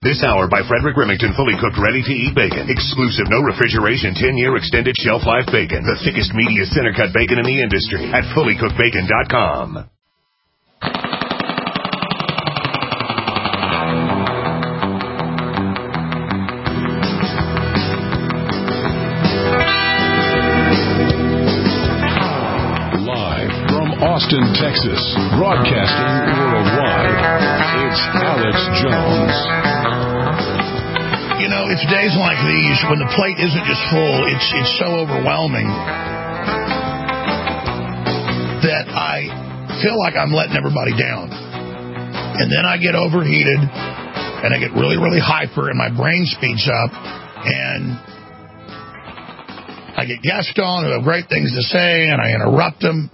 This hour by Frederick Remington, fully cooked, ready-to-eat bacon. Exclusive, no refrigeration, 10-year extended shelf life bacon. The thickest, meatiest, center-cut bacon in the industry at fullycookedbacon.com. Austin, Texas, broadcasting worldwide. It's Alex Jones. You know, it's days like these when the plate isn't just full, it's so overwhelming that I feel like I'm letting everybody down. And then I get overheated and I get really, really hyper and my brain speeds up and I get guests on who have great things to say and I interrupt them.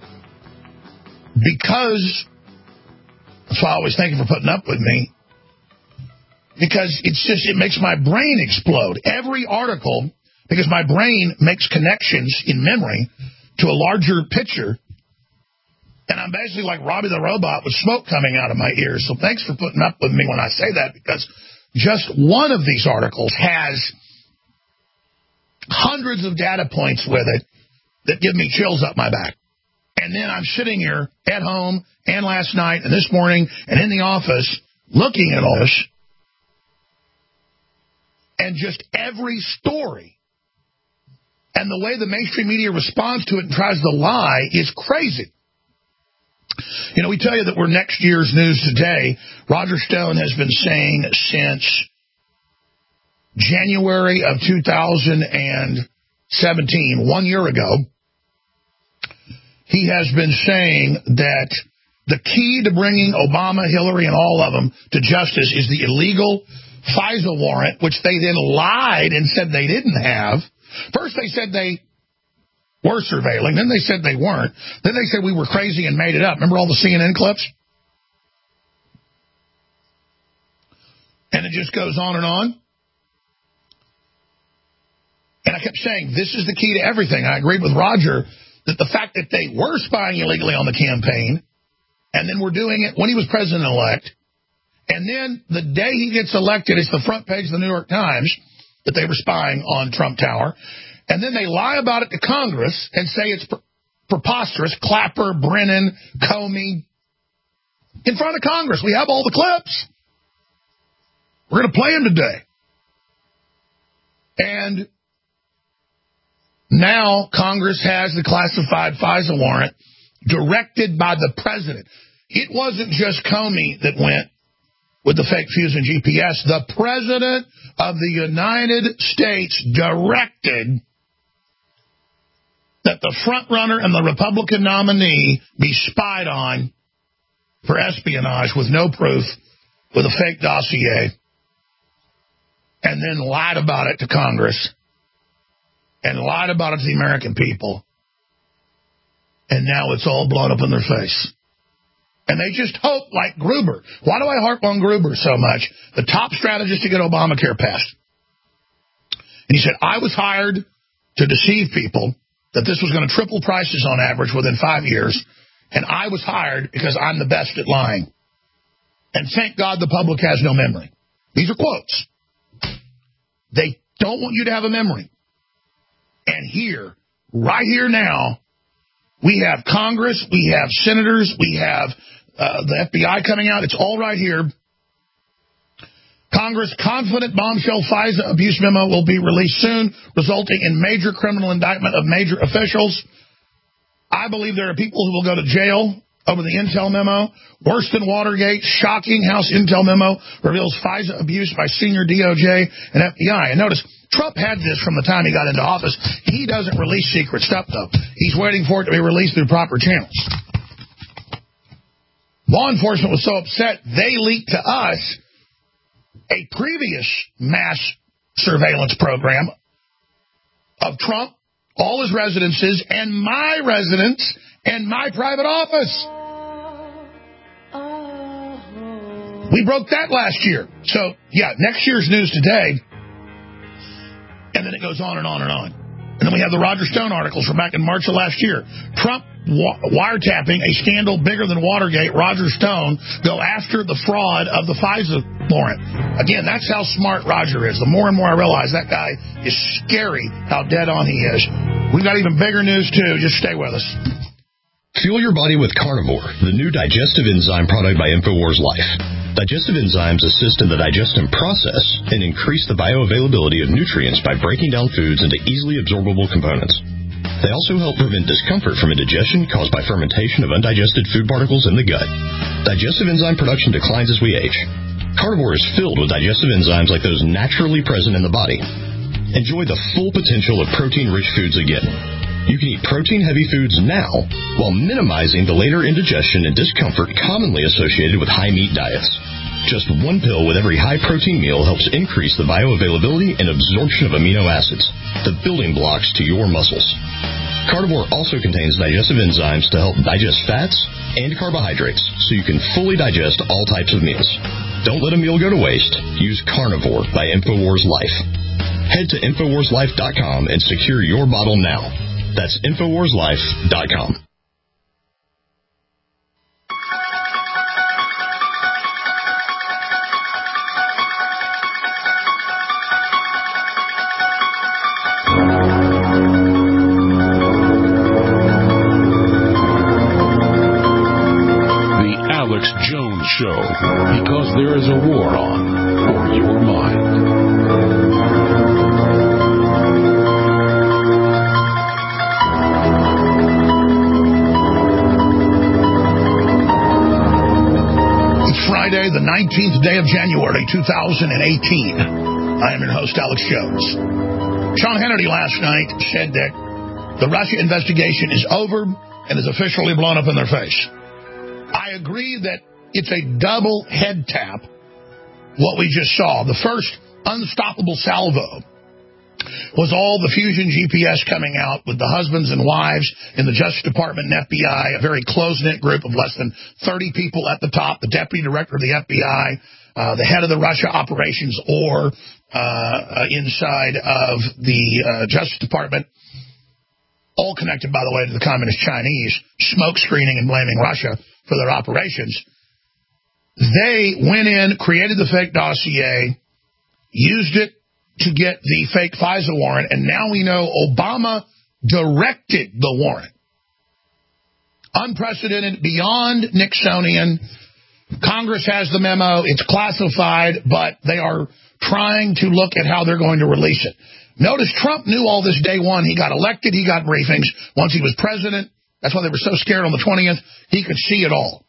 Because, so I always thank you for putting up with me, because it makes my brain explode. Every article, because my brain makes connections in memory to a larger picture, and I'm basically like Robbie the Robot with smoke coming out of my ears. So thanks for putting up with me when I say that, because just one of these articles has hundreds of data points with it that give me chills up my back. And then I'm sitting here at home and last night and this morning and in the office looking at all this. And just every story and the way the mainstream media responds to it and tries to lie is crazy. You know, we tell you that we're next year's news today. Roger Stone has been saying since January of 2017, 1 year ago, he has been saying that the key to bringing Obama, Hillary, and all of them to justice is the illegal FISA warrant, which they then lied and said they didn't have. First they said they were surveilling. Then they said they weren't. Then they said we were crazy and made it up. Remember all the CNN clips? And it just goes on and on. And I kept saying, this is the key to everything. I agreed with Roger that the fact that they were spying illegally on the campaign, and then were doing it when he was president-elect, and then the day he gets elected, it's the front page of the New York Times that they were spying on Trump Tower, and then they lie about it to Congress and say it's preposterous. Clapper, Brennan, Comey, in front of Congress. We have all the clips. We're going to play them today. And now Congress has the classified FISA warrant directed by the president. It wasn't just Comey that went with the fake Fusion GPS. The president of the United States directed that the front runner and the Republican nominee be spied on for espionage with no proof, with a fake dossier, and then lied about it to Congress. And lied about it to the American people. And now it's all blown up in their face. And they just hope, like Gruber. Why do I harp on Gruber so much? The top strategist to get Obamacare passed. And he said, I was hired to deceive people that this was going to triple prices on average within 5 years. And I was hired because I'm the best at lying. And thank God the public has no memory. These are quotes. They don't want you to have a memory. And here, right here now, we have Congress, we have senators, we have the FBI coming out. It's all right here. Congress confident bombshell FISA abuse memo will be released soon, resulting in major criminal indictment of major officials. I believe there are people who will go to jail over the intel memo. Worse than Watergate, shocking House intel memo reveals FISA abuse by senior DOJ and FBI. And notice, Trump had this from the time he got into office. He doesn't release secret stuff, though. He's waiting for it to be released through proper channels. Law enforcement was so upset, they leaked to us a previous mass surveillance program of Trump, all his residences, and my residence, and my private office. We broke that last year. So, yeah, next year's news today. And then it goes on and on and on. And then we have the Roger Stone articles from back in March of last year. Trump wiretapping a scandal bigger than Watergate. Roger Stone go after the fraud of the FISA warrant. Again, that's how smart Roger is. The more and more I realize that guy is scary how dead on he is. We've got even bigger news, too. Just stay with us. Fuel your body with Carnivore, the new digestive enzyme product by InfoWars Life. Digestive enzymes assist in the digestion process and increase the bioavailability of nutrients by breaking down foods into easily absorbable components. They also help prevent discomfort from indigestion caused by fermentation of undigested food particles in the gut. Digestive enzyme production declines as we age. Carnivore is filled with digestive enzymes like those naturally present in the body. Enjoy the full potential of protein-rich foods again. You can eat protein-heavy foods now while minimizing the later indigestion and discomfort commonly associated with high-meat diets. Just one pill with every high-protein meal helps increase the bioavailability and absorption of amino acids, the building blocks to your muscles. Carnivore also contains digestive enzymes to help digest fats and carbohydrates so you can fully digest all types of meals. Don't let a meal go to waste. Use Carnivore by InfoWars Life. Head to InfoWarsLife.com and secure your bottle now. That's InfoWarsLife.com. The Alex Jones Show, because there is a war on for your mind. Friday, the 19th day of January, 2018. I am your host, Alex Jones. Sean Hannity last night said that the Russia investigation is over and is officially blown up in their face. I agree that it's a double head tap, what we just saw. The first unstoppable salvo was all the fusion GPS coming out with the husbands and wives in the Justice Department and FBI, a very close-knit group of less than 30 people at the top, the deputy director of the FBI, the head of the Russia operations, or inside of the Justice Department, all connected, by the way, to the Communist Chinese, smoke screening and blaming Russia for their operations. They went in, created the fake dossier, used it to get the fake FISA warrant, and now we know Obama directed the warrant. Unprecedented, beyond Nixonian. Congress has the memo. It's classified, but they are trying to look at how they're going to release it. Notice Trump knew all this day one. He got elected. He got briefings. Once he was president, that's why they were so scared on the 20th. He could see it all.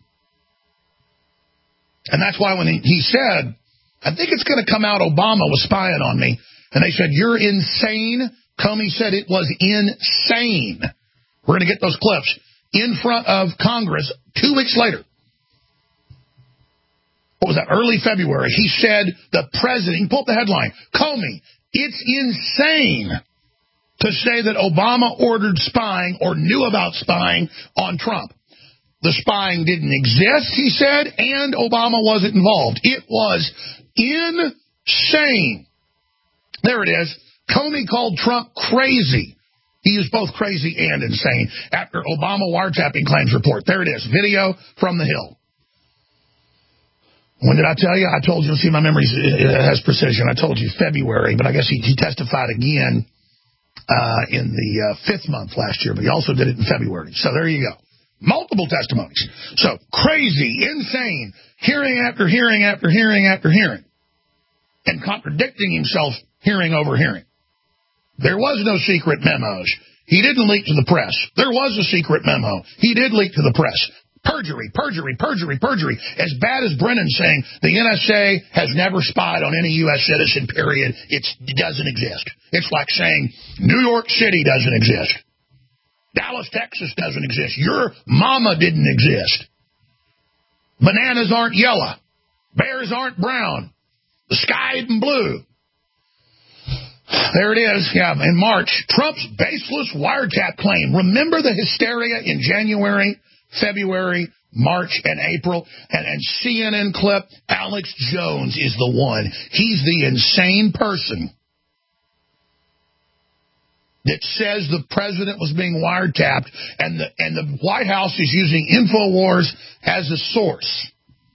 And that's why when he said, I think it's going to come out Obama was spying on me. And they said, you're insane. Comey said it was insane. We're going to get those clips in front of Congress 2 weeks later. What was that, early February? He said the president, he pulled up the headline, Comey, it's insane to say that Obama ordered spying or knew about spying on Trump. The spying didn't exist, he said, and Obama wasn't involved. It was insane. There it is. Comey called Trump crazy. He used both crazy and insane after Obama wiretapping claims report. There it is. Video from the Hill. When did I tell you? I told you. See, my memory has precision. I told you February, but I guess he testified again in the fifth month last year, but he also did it in February. So there you go. Multiple testimonies. So crazy, insane, hearing after hearing after hearing after hearing, and contradicting himself hearing over hearing. There was no secret memos. He didn't leak to the press. There was a secret memo. He did leak to the press. Perjury, perjury, perjury, perjury. As bad as Brennan saying the NSA has never spied on any U.S. citizen, period. It doesn't exist. It's like saying New York City doesn't exist. Dallas, Texas doesn't exist. Your mama didn't exist. Bananas aren't yellow. Bears aren't brown. The sky isn't blue. There it is. Yeah, in March, Trump's baseless wiretap claim. Remember the hysteria in January, February, March, and April? And CNN clip, Alex Jones is the one. He's the insane person that says the president was being wiretapped, and the White House is using InfoWars as a source.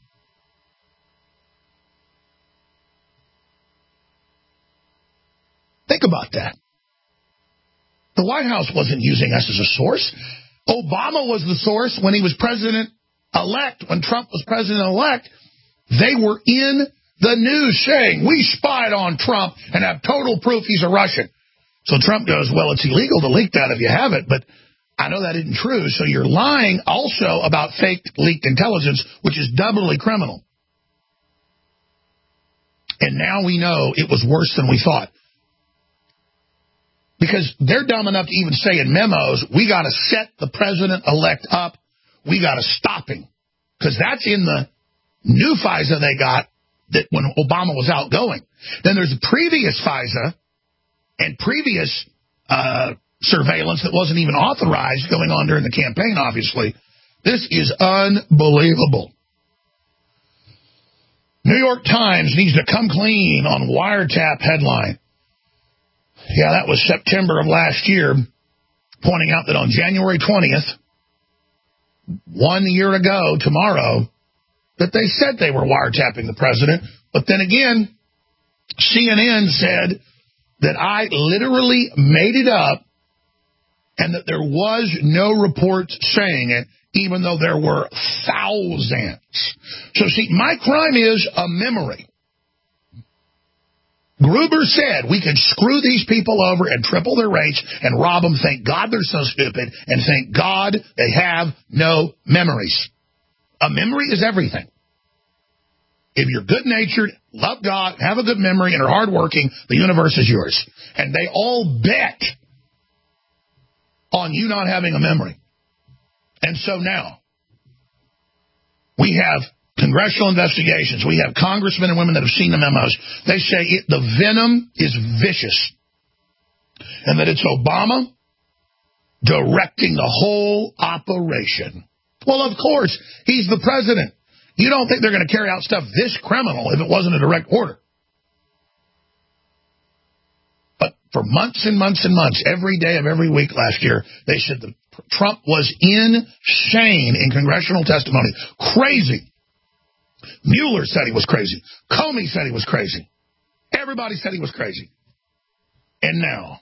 Think about that. The White House wasn't using us as a source. Obama was the source when he was president-elect. When Trump was president-elect, they were in the news saying, we spied on Trump and have total proof he's a Russian. So Trump goes, well, it's illegal to leak that if you have it, but I know that isn't true. So you're lying also about fake leaked intelligence, which is doubly criminal. And now we know it was worse than we thought. Because they're dumb enough to even say in memos, we got to set the president-elect up. We got to stop him. Because that's in the new FISA they got that when Obama was outgoing. Then there's the previous FISA and previous surveillance that wasn't even authorized going on during the campaign, obviously. This is unbelievable. New York Times needs to come clean on wiretap headline. Yeah, that was September of last year, pointing out that on January 20th, 1 year ago tomorrow, that they said they were wiretapping the president. But then again, CNN said that I literally made it up and that there was no report saying it, even though there were thousands. So see, my crime is a memory. Gruber said we could screw these people over and triple their rates and rob them. Thank God they're so stupid, and thank God they have no memories. A memory is everything. If you're good-natured, love God, have a good memory, and are hardworking, the universe is yours. And they all bet on you not having a memory. And so now, we have congressional investigations. We have congressmen and women that have seen the memos. They say the venom is vicious. And that it's Obama directing the whole operation. Well, of course, he's the president. You don't think they're going to carry out stuff this criminal if it wasn't a direct order. But for months and months and months, every day of every week last year, they said that Trump was insane in congressional testimony. Crazy. Mueller said he was crazy. Comey said he was crazy. Everybody said he was crazy. And now,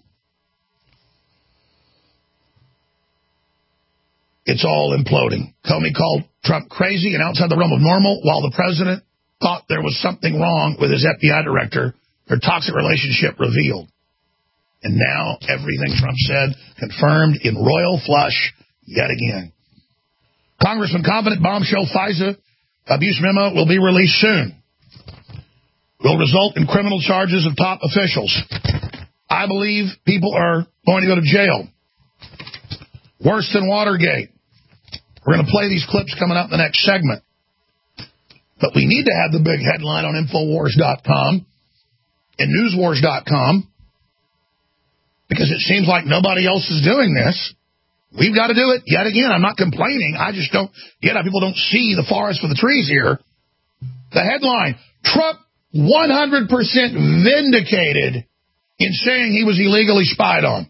it's all imploding. Comey called Trump crazy and outside the realm of normal, while the president thought there was something wrong with his FBI director. Their toxic relationship revealed. And now everything Trump said confirmed in royal flush yet again. Congressman confident bombshell FISA abuse memo will be released soon. Will result in criminal charges of top officials. I believe people are going to go to jail. Worse than Watergate. We're going to play these clips coming up in the next segment. But we need to have the big headline on Infowars.com and Newswars.com because it seems like nobody else is doing this. We've got to do it yet again. I'm not complaining. I just don't get how people don't see the forest for the trees here. The headline, Trump 100% vindicated in saying he was illegally spied on.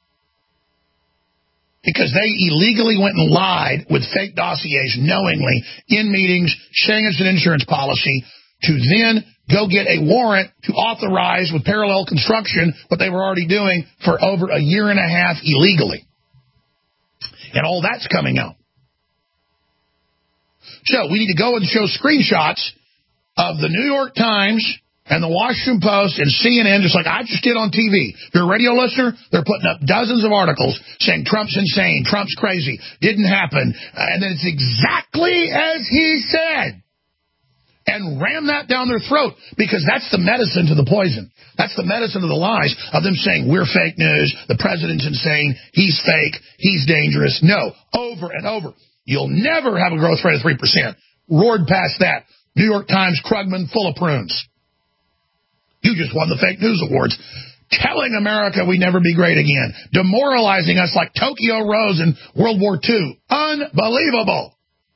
Because they illegally went and lied with fake dossiers knowingly in meetings, saying it's an insurance policy, to then go get a warrant to authorize with parallel construction what they were already doing for over a year and a half illegally. And all that's coming out. So we need to go and show screenshots of the New York Times and the Washington Post and CNN, just like I just did on TV. If you're a radio listener, they're putting up dozens of articles saying Trump's insane, Trump's crazy, didn't happen, and then it's exactly as he said. And ram that down their throat, because that's the medicine to the poison. That's the medicine to the lies of them saying we're fake news, the president's insane, he's fake, he's dangerous. No, over and over. You'll never have a growth rate of 3%. Roared past that. New York Times, Krugman, full of prunes. You just won the fake news awards, telling America we'd never be great again, demoralizing us like Tokyo Rose in World War II. Unbelievable.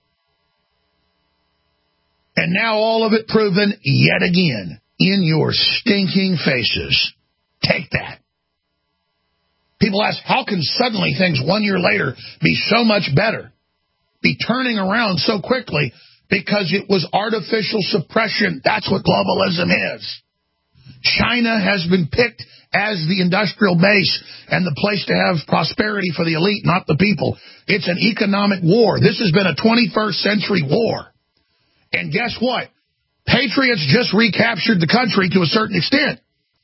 And now all of it proven yet again in your stinking faces. Take that. People ask, how can suddenly things 1 year later be so much better, be turning around so quickly? Because it was artificial suppression. That's what globalism is. China has been picked as the industrial base and the place to have prosperity for the elite, not the people. It's an economic war. This has been a 21st century war. And guess what? Patriots just recaptured the country to a certain extent.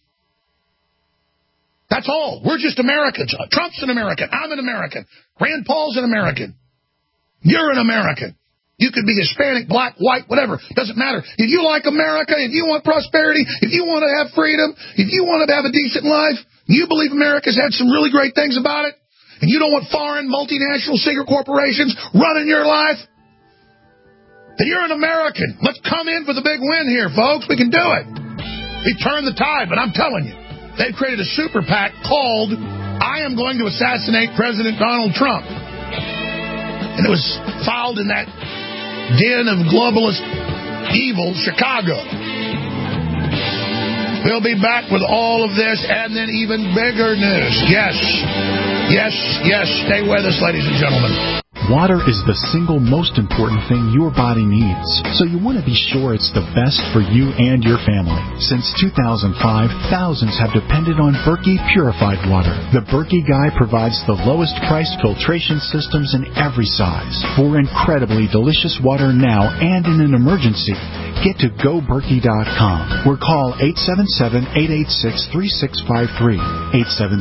That's all. We're just Americans. Trump's an American. I'm an American. Rand Paul's an American. You're an American. You could be Hispanic, black, white, whatever. Doesn't matter. If you like America, if you want prosperity, if you want to have freedom, if you want to have a decent life, you believe America's had some really great things about it, and you don't want foreign multinational secret corporations running your life, then you're an American. Let's come in for the big win here, folks. We can do it. We turn the tide, but I'm telling you, they've created a super PAC called I Am Going to Assassinate President Donald Trump. And it was filed in that den of globalist evil, Chicago. We'll be back with all of this and then even bigger news. Yes. Stay with us, ladies and gentlemen. Water is the single most important thing your body needs, so you want to be sure it's the best for you and your family. Since 2005, thousands have depended on Berkey purified water. The Berkey Guy provides the lowest priced filtration systems in every size. For incredibly delicious water now and in an emergency, get to GoBerkey.com or call 877-886-3653.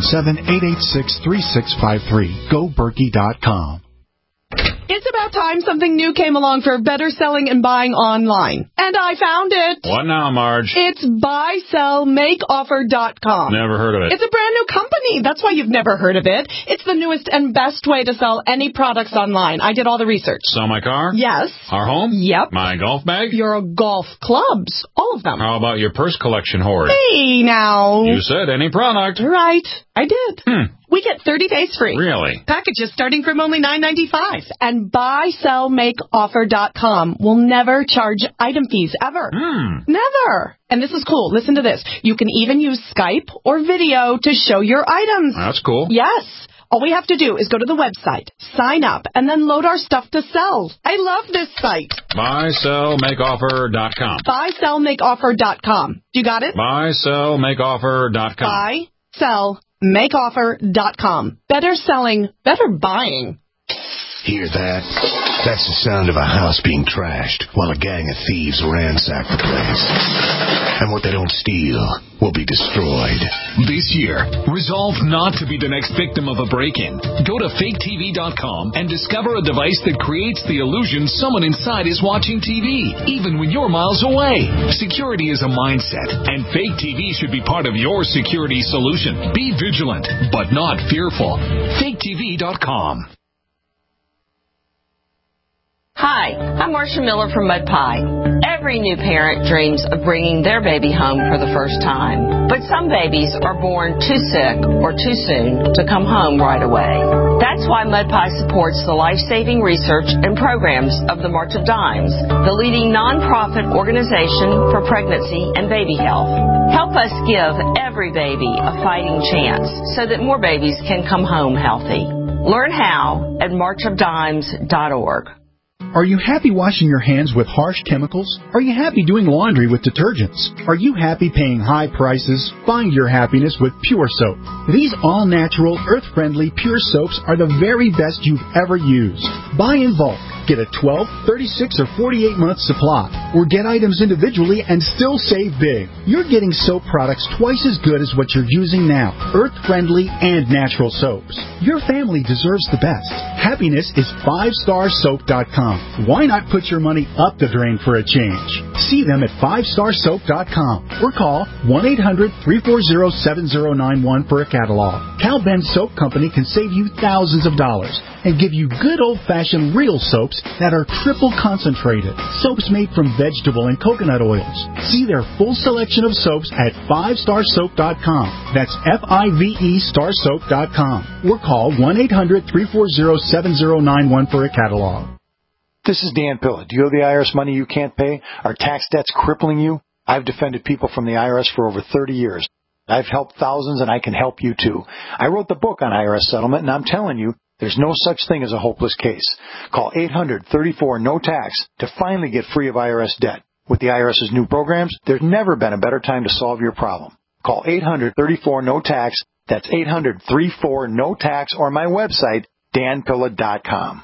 877-886-3653. GoBerkey.com. It's about time something new came along for better selling and buying online. And I found it. What now, Marge? It's buysellmakeoffer.com. Never heard of it. It's a brand new company. That's why you've never heard of it. It's the newest and best way to sell any products online. I did all the research. Sell my car? Yes. Our home? Yep. My golf bag? Your golf clubs. All of them. How about your purse collection hoard? Hey, now. You said any product. Right. I did. We get 30 days free. Really? Packages starting from only $9.95. And buysellmakeoffer.com will never charge item fees, ever. Never. And this is cool. Listen to this. You can even use Skype or video to show your items. That's cool. Yes. All we have to do is go to the website, sign up, and then load our stuff to sell. I love this site. Buysellmakeoffer.com. Buysellmakeoffer.com. You got it? Buysellmakeoffer.com. Buysellmakeoffer.com. Better selling, better buying. Hear that? That's the sound of a house being trashed while a gang of thieves ransack the place. And what they don't steal will be destroyed. This year, resolve not to be the next victim of a break-in. Go to faketv.com and discover a device that creates the illusion someone inside is watching TV, even when you're miles away. Security is a mindset, and Fake TV should be part of your security solution. Be vigilant, but not fearful. faketv.com. Hi, I'm Marcia Miller from Mud Pie. Every new parent dreams of bringing their baby home for the first time. But some babies are born too sick or too soon to come home right away. That's why Mud Pie supports the life-saving research and programs of the March of Dimes, the leading nonprofit organization for pregnancy and baby health. Help us give every baby a fighting chance so that more babies can come home healthy. Learn how at marchofdimes.org. Are you happy washing your hands with harsh chemicals? Are you happy doing laundry with detergents? Are you happy paying high prices? Find your happiness with Pure Soap. These all-natural, earth-friendly Pure Soaps are the very best you've ever used. Buy in bulk. Get a 12, 36, or 48-month supply. Or get items individually and still save big. You're getting soap products twice as good as what you're using now. Earth-friendly and natural soaps. Your family deserves the best. Happiness is 5starsoap.com. Why not put your money up the drain for a change? See them at 5starsoap.com or call 1-800-340-7091 for a catalog. Cal Ben Soap Company can save you thousands of dollars and give you good old-fashioned real soaps that are triple concentrated. Soaps made from vegetable and coconut oils. See their full selection of soaps at 5starsoap.com. That's F-I-V-E starsoap.com. Or call 1-800-340-7091 for a catalog. This is Dan Pilla. Do you owe the IRS money you can't pay? Are tax debts crippling you? I've defended people from the IRS for over 30 years. I've helped thousands, and I can help you too. I wrote the book on IRS settlement, and I'm telling you, there's no such thing as a hopeless case. Call 800-34-NO-TAX to finally get free of IRS debt. With the IRS's new programs, there's never been a better time to solve your problem. Call 800-34-NO-TAX. That's 800-34-NO-TAX, or my website, danpilla.com.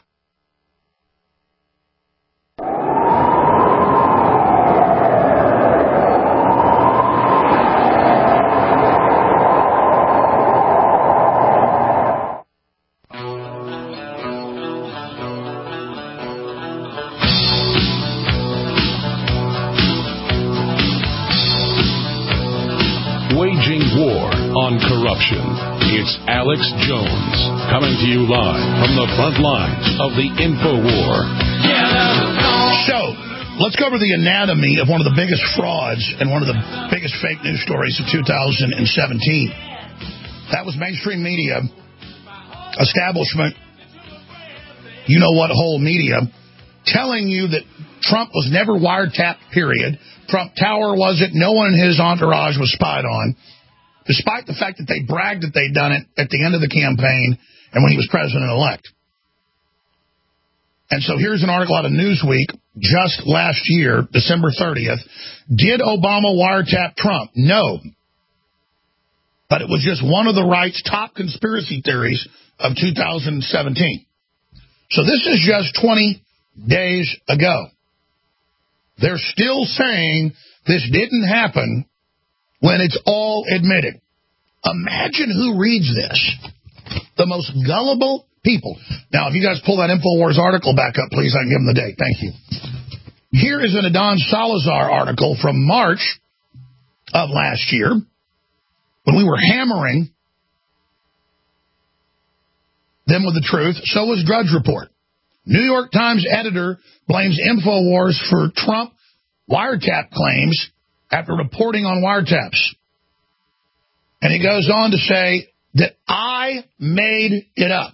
Waging war on corruption. It's Alex Jones coming to you live from the front lines of the InfoWar. So, let's cover the anatomy of one of the biggest frauds and one of the biggest fake news stories of 2017. That was mainstream media, establishment, you know what whole media, telling you that Trump was never wiretapped, period. Trump Tower wasn't. No one in his entourage was spied on, despite the fact that they bragged that they'd done it at the end of the campaign and when he was president-elect. And so here's an article out of Newsweek just last year, December 30th. Did Obama wiretap Trump? No. But it was just one of the right's top conspiracy theories of 2017. So this is just 20 days ago. They're still saying this didn't happen when it's all admitted. Imagine who reads this. The most gullible people. Now, if you guys pull that InfoWars article back up, please, I can give them the date. Thank you. Here is an Adon Salazar article from March of last year when we were hammering them with the truth. So was Drudge Report. New York Times editor blames InfoWars for Trump wiretap claims after reporting on wiretaps. And he goes on to say that I made it up.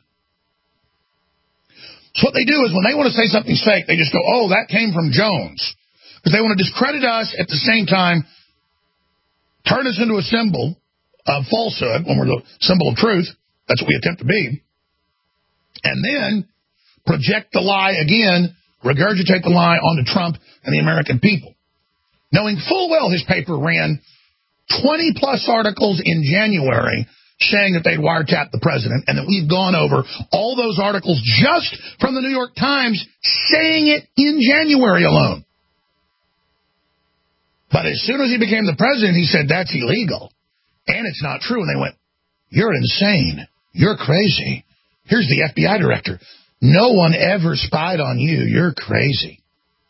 So what they do is when they want to say something's fake, they just go, oh, that came from Jones. Because they want to discredit us at the same time, turn us into a symbol of falsehood when we're the symbol of truth. That's what we attempt to be. And then project the lie again, regurgitate the lie onto Trump and the American people. Knowing full well his paper ran 20-plus articles in January saying that they'd wiretap the president, and that we've gone over all those articles just from the New York Times saying it in January alone. But as soon as he became the president, he said, that's illegal, and it's not true. And they went, you're insane. You're crazy. Here's the FBI director. No one ever spied on you. You're crazy.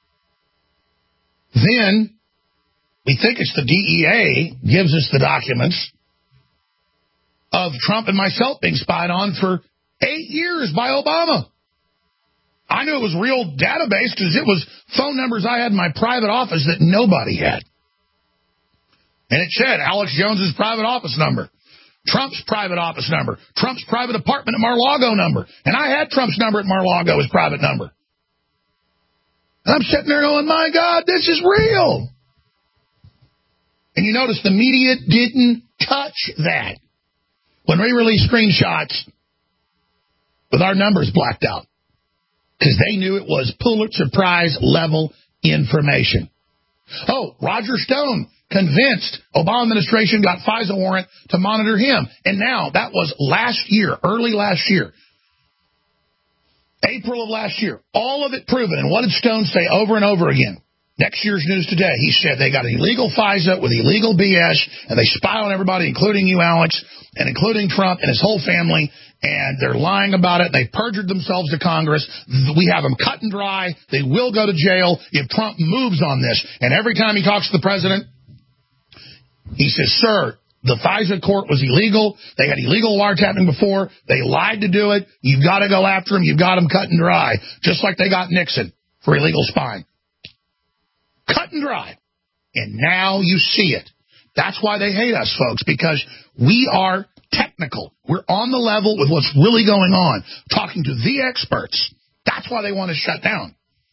Then we think it's the DEA gives us the documents of Trump and myself being spied on for 8 years by Obama. I knew it was real database because it was phone numbers I had in my private office that nobody had. And it said Alex Jones's private office number, Trump's private office number, Trump's private apartment at Mar-a-Lago number. And I had Trump's number at Mar-a-Lago, his private number. And I'm sitting there going, my God, this is real. And you notice the media didn't touch that when we released screenshots with our numbers blacked out, because they knew it was Pulitzer Prize level information. Oh, Roger Stone convinced Obama administration got FISA warrant to monitor him. And now that was last year, early last year, April of last year, all of it proven. And what did Stone say over and over again? Next year's News Today, he said they got an illegal FISA with illegal BS, and they spy on everybody, including you, Alex, and including Trump and his whole family, and they're lying about it. They perjured themselves to Congress. We have them cut and dry. They will go to jail if Trump moves on this. And every time he talks to the president, he says, sir, the FISA court was illegal. They had illegal wiretapping before. They lied to do it. You've got to go after them. You've got them cut and dry, just like they got Nixon for illegal spying. Cut and dry. And now you see it. That's why they hate us, folks, because we are technical. We're on the level with what's really going on, talking to the experts. That's why they want to shut down.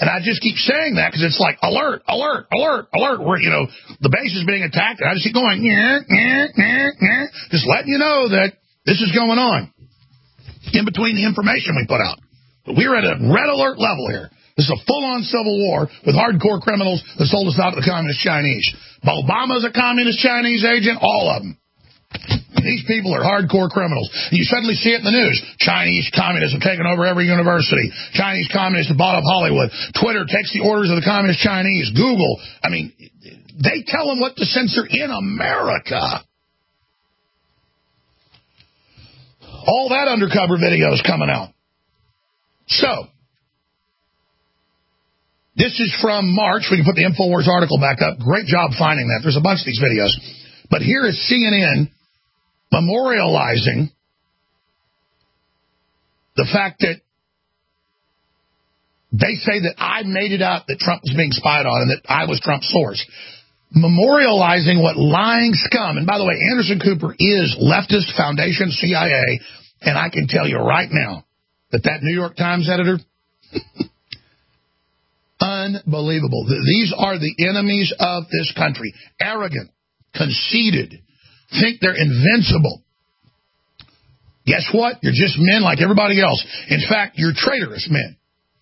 And I just keep saying that because it's like, alert, alert, alert, alert, where, the base is being attacked. And I just keep going, just letting you know that this is going on in between the information we put out. But we're at a red alert level here. This is a full-on civil war with hardcore criminals that sold us out to the Communist Chinese. Obama's a Communist Chinese agent, all of them. These people are hardcore criminals. You suddenly see it in the news. Chinese communists have taken over every university. Chinese communists have bought up Hollywood. Twitter takes the orders of the Communist Chinese. Google. I mean, they tell them what to censor in America. All that undercover video is coming out. So, this is from March. We can put the InfoWars article back up. Great job finding that. There's a bunch of these videos. But here is CNN memorializing the fact that they say that I made it out that Trump was being spied on and that I was Trump's source. Memorializing what lying scum, and by the way, Anderson Cooper is leftist foundation CIA, and I can tell you right now that New York Times editor, unbelievable. These are the enemies of this country. Arrogant, conceited, think they're invincible. Guess what? You're just men like everybody else. In fact, you're traitorous men.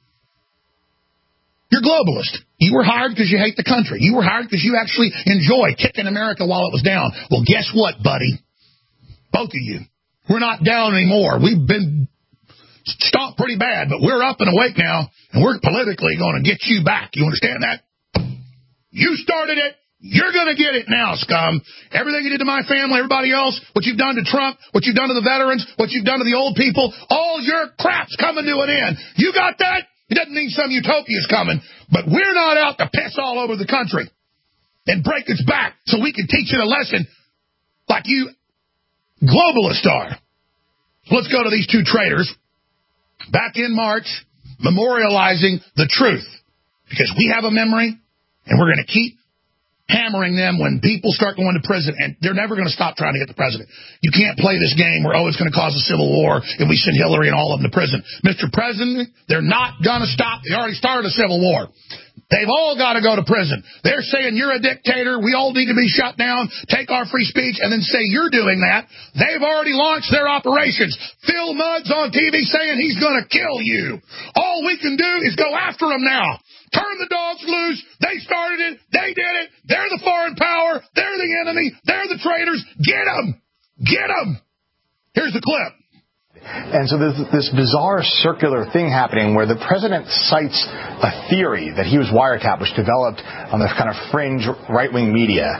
You're globalist. You were hired because you hate the country. You were hired because you actually enjoy kicking America while it was down. Well, guess what, buddy? Both of you. We're not down anymore. We've been stomped pretty bad, but we're up and awake now, and we're politically going to get you back. You understand that? You started it. You're going to get it now, scum. Everything you did to my family, everybody else, what you've done to Trump, what you've done to the veterans, what you've done to the old people, all your crap's coming to an end. You got that? It doesn't mean some utopia's coming, but we're not out to piss all over the country and break its back so we can teach it a lesson like you globalists are. So let's go to these two traitors. Back in March, memorializing the truth, because we have a memory, and we're going to keep hammering them when people start going to prison, and they're never going to stop trying to get the president. You can't play this game where, it's going to cause a civil war, and we send Hillary and all of them to prison. Mr. President, they're not going to stop. They already started a civil war. They've all got to go to prison. They're saying you're a dictator. We all need to be shut down. Take our free speech and then say you're doing that. They've already launched their operations. Phil Mudd's on TV saying he's going to kill you. All we can do is go after him now. Turn the dogs loose. They started it. They did it. They're the foreign power. They're the enemy. They're the traitors. Get them. Get them. Here's the clip. And so there's this bizarre circular thing happening where the president cites a theory that he was wiretapped, which developed on this kind of fringe right-wing media.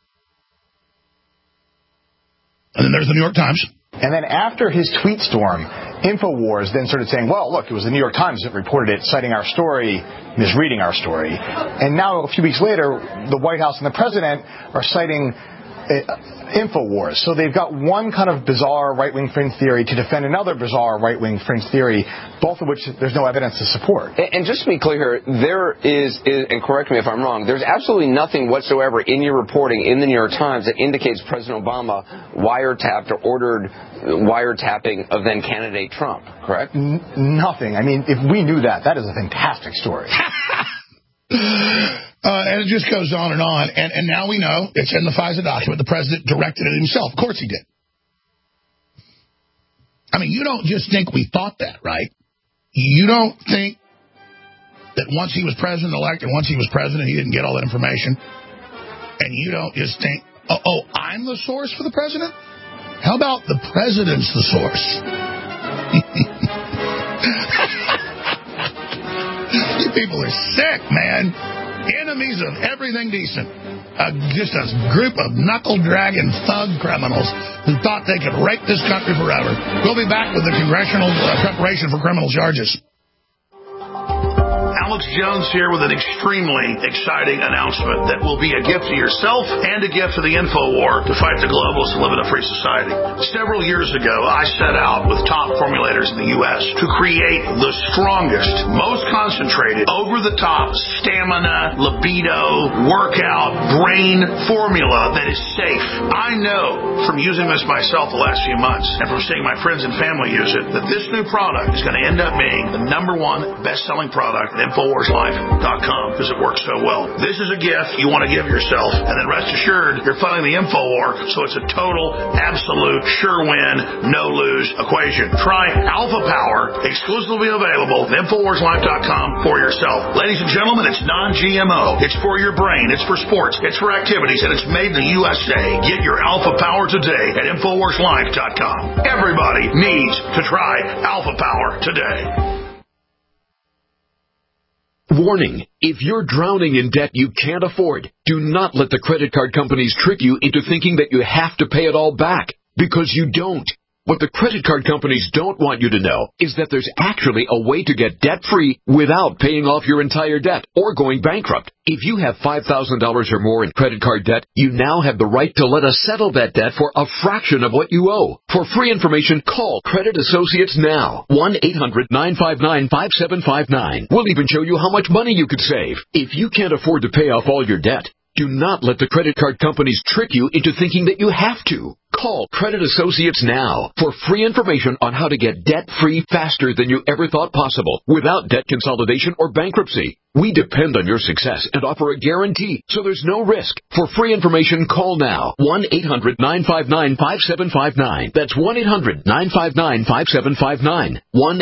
And then there's the New York Times. And then after his tweet storm, InfoWars then started saying, well, look, it was the New York Times that reported it, citing our story, misreading our story. And now, a few weeks later, the White House and the president are citing InfoWars. So they've got one kind of bizarre right-wing fringe theory to defend another bizarre right-wing fringe theory, both of which there's no evidence to support. And just to be clear here, there is, and correct me if I'm wrong, there's absolutely nothing whatsoever in your reporting in the New York Times that indicates President Obama wiretapped or ordered wiretapping of then candidate Trump, correct? Nothing. I mean, if we knew that, that is a fantastic story. And it just goes on. And now we know it's in the FISA document. The president directed it himself. Of course he did. I mean, you don't just think we thought that, right? You don't think that once he was president-elect and once he was president, he didn't get all that information? And you don't just think, I'm the source for the president? How about the president's the source? You people are sick, man. Enemies of everything decent. Just a group of knuckle-dragging thug criminals who thought they could rape this country forever. We'll be back with the congressional preparation for criminal charges. Alex Jones here with an extremely exciting announcement that will be a gift to yourself and a gift to the InfoWar to fight the globalists and live in a free society. Several years ago, I set out with top formulators in the U.S. to create the strongest, most concentrated, over-the-top stamina, libido, workout, brain formula that is safe. I know from using this myself the last few months and from seeing my friends and family use it that this new product is going to end up being the #1 best-selling product at InfoWars InfoWarsLife.com because it works so well. This is a gift you want to give yourself, and then rest assured you're funding the InfoWar, so it's a total, absolute, sure win, no-lose equation. Try Alpha Power, exclusively available at InfoWarsLife.com for yourself. Ladies and gentlemen, it's non-GMO. It's for your brain. It's for sports. It's for activities, and it's made in the USA. Get your Alpha Power today at InfoWarsLife.com. Everybody needs to try Alpha Power today. Warning, if you're drowning in debt you can't afford, do not let the credit card companies trick you into thinking that you have to pay it all back, because you don't. What the credit card companies don't want you to know is that there's actually a way to get debt-free without paying off your entire debt or going bankrupt. If you have $5,000 or more in credit card debt, you now have the right to let us settle that debt for a fraction of what you owe. For free information, call Credit Associates now. 1-800-959-5759. We'll even show you how much money you could save. If you can't afford to pay off all your debt, do not let the credit card companies trick you into thinking that you have to. Call Credit Associates now for free information on how to get debt-free faster than you ever thought possible without debt consolidation or bankruptcy. We depend on your success and offer a guarantee, so there's no risk. For free information, call now. 1-800-959-5759. That's 1-800-959-5759.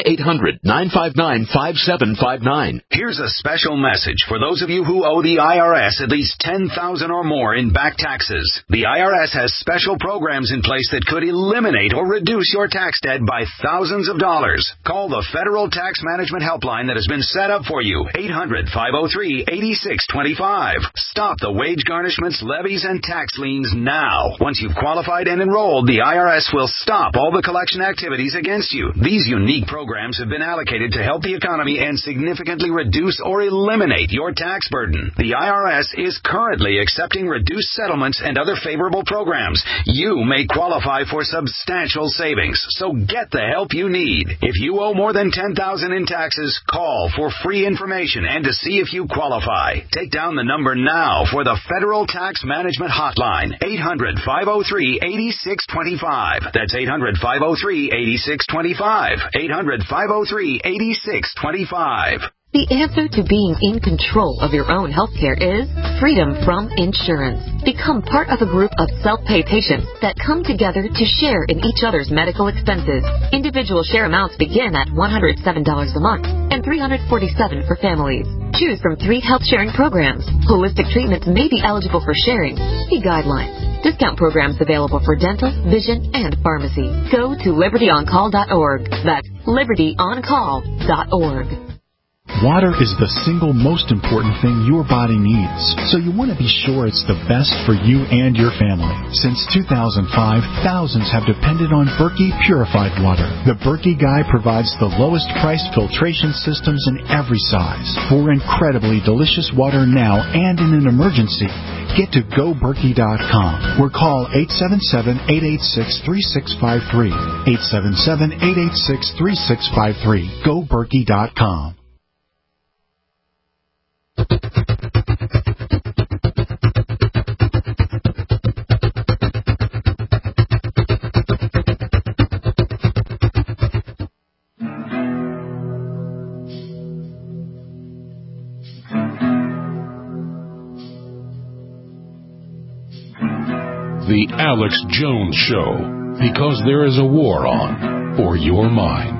1-800-959-5759. Here's a special message for those of you who owe the IRS at least $10,000 or more in back taxes. The IRS has special programs in place that could eliminate or reduce your tax debt by thousands of dollars. Call the Federal Tax Management Helpline that has been set up for you. 800-503-8625. Stop the wage garnishments, levies, and tax liens now. Once you've qualified and enrolled, the IRS will stop all the collection activities against you. These unique programs have been allocated to help the economy and significantly reduce or eliminate your tax burden. The IRS is currently accepting reduced settlements and other favorable programs. You may qualify for substantial savings, so get the help you need. If you owe more than $10,000 in taxes, call for free information and to see if you qualify. Take down the number now for the Federal Tax Management Hotline, 800-503-8625. That's 800-503-8625. 800-503-8625. The answer to being in control of your own health care is freedom from insurance. Become part of a group of self-pay patients that come together to share in each other's medical expenses. Individual share amounts begin at $107 a month and $347 for families. Choose from 3 health-sharing programs. Holistic treatments may be eligible for sharing. See guidelines. Discount programs available for dental, vision, and pharmacy. Go to libertyoncall.org. That's libertyoncall.org. Water is the single most important thing your body needs, so you want to be sure it's the best for you and your family. Since 2005, thousands have depended on Berkey purified water. The Berkey Guy provides the lowest priced filtration systems in every size. For incredibly delicious water now and in an emergency, get to GoBerkey.com or call 877-886-3653. 877-886-3653. GoBerkey.com. The Alex Jones Show, because there is a war on for your mind.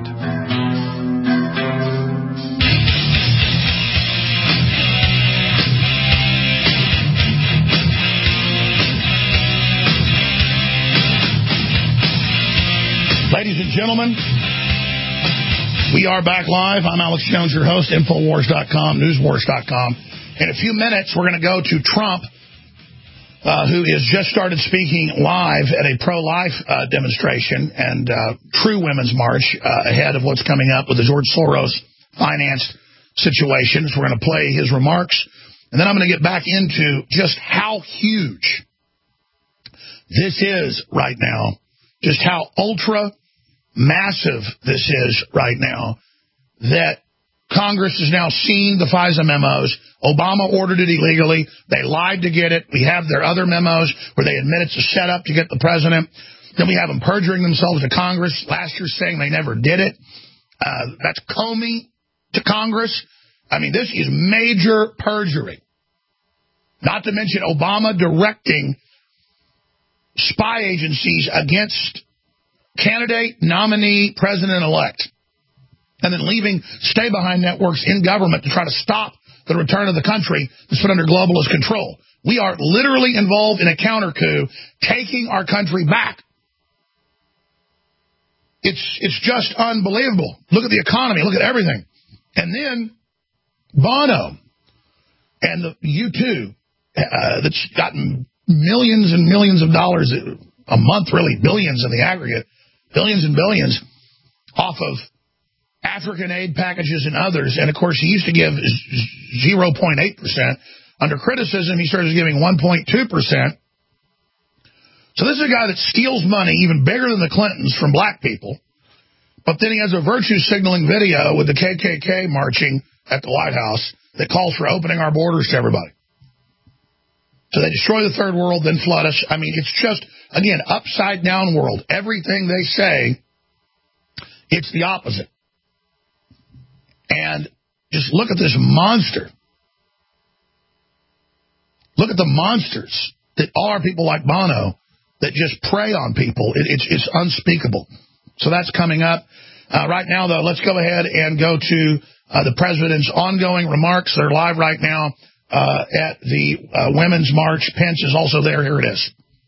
Ladies and gentlemen, we are back live. I'm Alex Jones, your host, Infowars.com, Newswars.com. In a few minutes, we're going to go to Trump, who has just started speaking live at a pro-life demonstration and true women's march ahead of what's coming up with the George Soros-financed situation. So we're going to play his remarks, and then I'm going to get back into just how huge this is right now, just how ultra-massive this is right now, that Congress has now seen the FISA memos. Obama ordered it illegally. They lied to get it. We have their other memos where they admit it's a setup to get the president. Then we have them perjuring themselves to Congress last year saying they never did it. That's Comey to Congress. I mean, this is major perjury. Not to mention Obama directing spy agencies against candidate, nominee, president-elect, and then leaving stay-behind networks in government to try to stop the return of the country that's put under globalist control. We are literally involved in a counter-coup, taking our country back. It's just unbelievable. Look at the economy. Look at everything. And then Bono and the U2 that's gotten millions and millions of dollars a month, really billions in the aggregate, billions and billions off of African aid packages and others. And, of course, he used to give 0.8%. Under criticism, he started giving 1.2%. So this is a guy that steals money even bigger than the Clintons from black people. But then he has a virtue signaling video with the KKK marching at the White House that calls for opening our borders to everybody. So they destroy the third world, then flood us. I mean, it's just, again, upside down world. Everything they say, it's the opposite. And just look at this monster. Look at the monsters that are people like Bono that just prey on people. It's unspeakable. So that's coming up. Right now, though, let's go ahead and go to the president's ongoing remarks. They're live right now at the Women's March. Pence is also there. Here it is.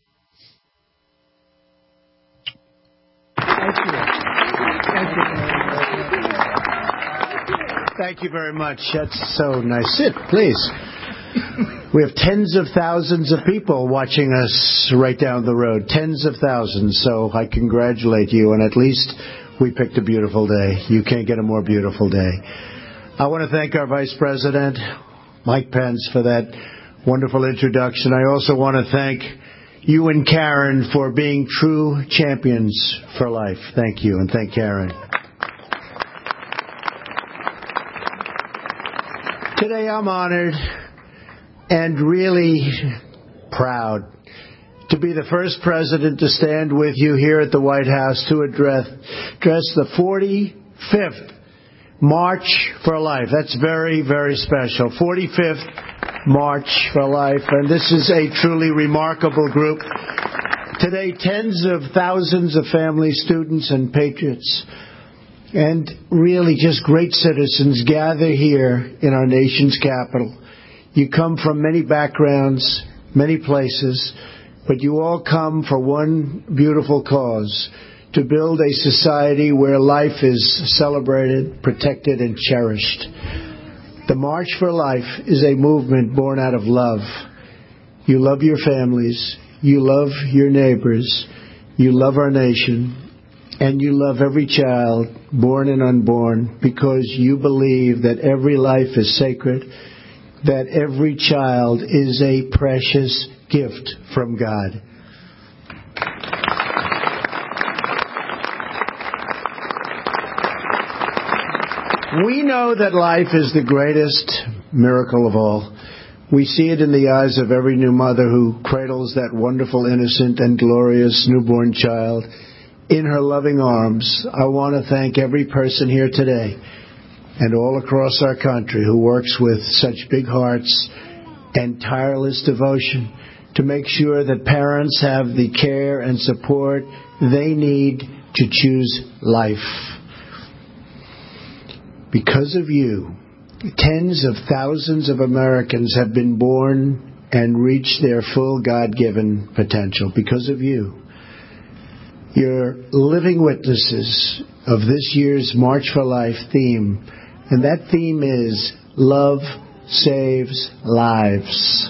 Thank you very much. That's so nice. Sit, please. We have tens of thousands of people watching us right down the road. Tens of thousands. So I congratulate you. And at least we picked a beautiful day. You can't get a more beautiful day. I want to thank our Vice President, Mike Pence, for that wonderful introduction. I also want to thank you and Karen for being true champions for life. Thank you. And thank Karen. Today I'm honored and really proud to be the first president to stand with you here at the White House to address the 45th March for Life. That's very, very special. 45th March for Life. And this is a truly remarkable group. Today, tens of thousands of families, students, and patriots, and really just great citizens gather here in our nation's capital. You come from many backgrounds, many places, but you all come for one beautiful cause, to build a society where life is celebrated, protected, and cherished. The March for Life is a movement born out of love. You love your families, you love your neighbors, you love our nation, and you love every child, born and unborn, because you believe that every life is sacred, that every child is a precious gift from God. We know that life is the greatest miracle of all. We see it in the eyes of every new mother who cradles that wonderful, innocent, and glorious newborn child in her loving arms. I want to thank every person here today and all across our country who works with such big hearts and tireless devotion to make sure that parents have the care and support they need to choose life. Because of you, tens of thousands of Americans have been born and reached their full God-given potential. Because of you. You're living witnesses of this year's March for Life theme. And that theme is Love Saves Lives.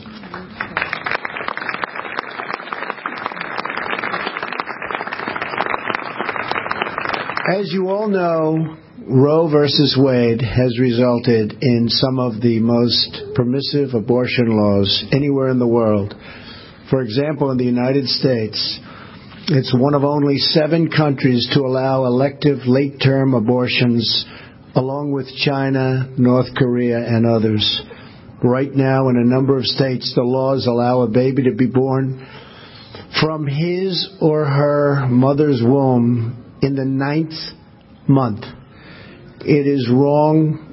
As you all know, Roe versus Wade has resulted in some of the most permissive abortion laws anywhere in the world. For example, in the United States, it's one of only 7 countries to allow elective late-term abortions, along with China, North Korea, and others. Right now, in a number of states, the laws allow a baby to be born from his or her mother's womb in the 9th month. It is wrong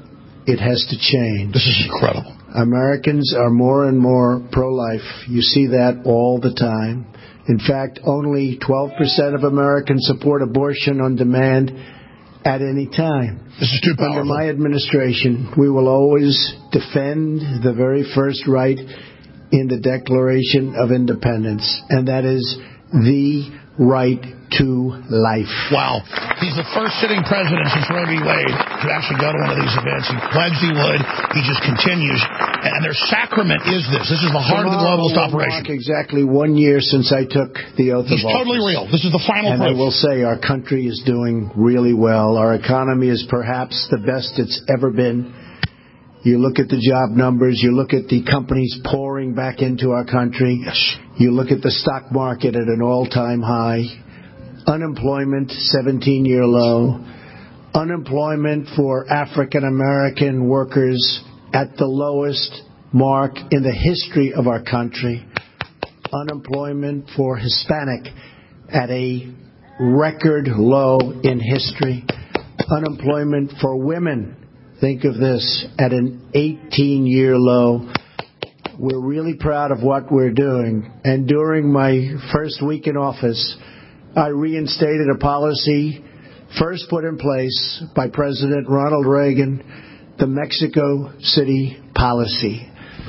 it has to change. This is incredible. Americans are more and more pro-life. You see that all the time. In fact, only 12% of Americans support abortion on demand at any time. This is too powerful. Under my administration, we will always defend the very first right in the Declaration of Independence, and that is the right to life. Wow. He's the first sitting president since Roe v. Wade to actually go to one of these events. He pledged he would. He just continues. And their sacrament is this. This is the heart of the globalist operation. Exactly 1 year since I took the oath of office. He's totally real. This is the final proof. And I will say our country is doing really well. Our economy is perhaps the best it's ever been. You look at the job numbers. You look at the companies pouring back into our country. Yes. You look at the stock market at an all-time high. Unemployment, 17-year low. Unemployment for African-American workers at the lowest mark in the history of our country. Unemployment for Hispanic at a record low in history. Unemployment for women, think of this, at an 18-year low. We're really proud of what we're doing. And during my first week in office, I reinstated a policy first put in place by President Ronald Reagan, the Mexico City policy.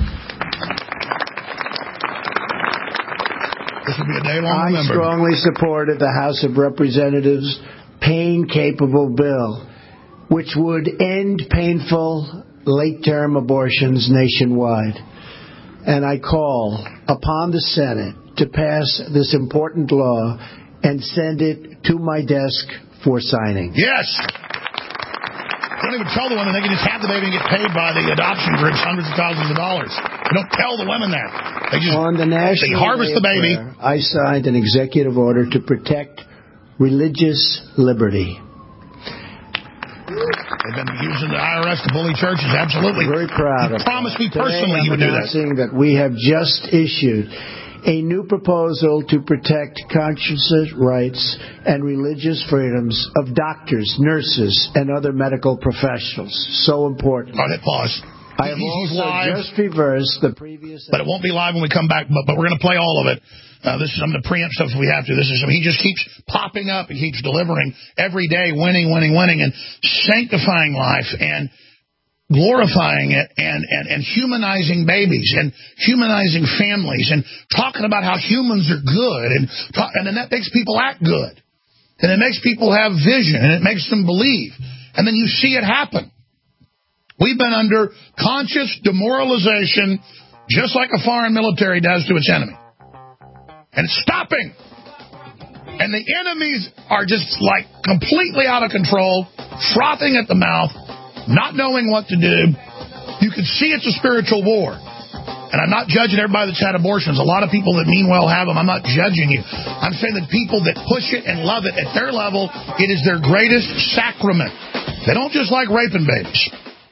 This will be a day long remembered. I strongly supported the House of Representatives' pain-capable bill, which would end painful late-term abortions nationwide. And I call upon the Senate to pass this important law and send it to my desk for signing. Yes. They don't even tell the women they can just have the baby and get paid by the adoption groups hundreds of thousands of dollars. They don't tell the women that. They just on the national they harvest the baby. Prayer, I signed an executive order to protect religious liberty. They've been using the IRS to bully churches. Absolutely. Very proud of that. Promised me personally he would do that. That we have just issued a new proposal to protect conscience rights and religious freedoms of doctors, nurses, and other medical professionals. So important. All right, pause. I have also just reversed the previous... But it won't be live when we come back, but we're going to play all of it. This is some of the preempt stuff if we have to. This is he just keeps popping up. He keeps delivering every day, winning, and sanctifying life and glorifying it and humanizing babies and humanizing families and talking about how humans are good and then that makes people act good and it makes people have vision and it makes them believe and then you see it happen. We've been under conscious demoralization just like a foreign military does to its enemy. And it's stopping. And the enemies are just like completely out of control, frothing at the mouth, not knowing what to do. You can see it's a spiritual war. And I'm not judging everybody that's had abortions. A lot of people that mean well have them. I'm not judging you. I'm saying that people that push it and love it at their level, it is their greatest sacrament. They don't just like raping babies.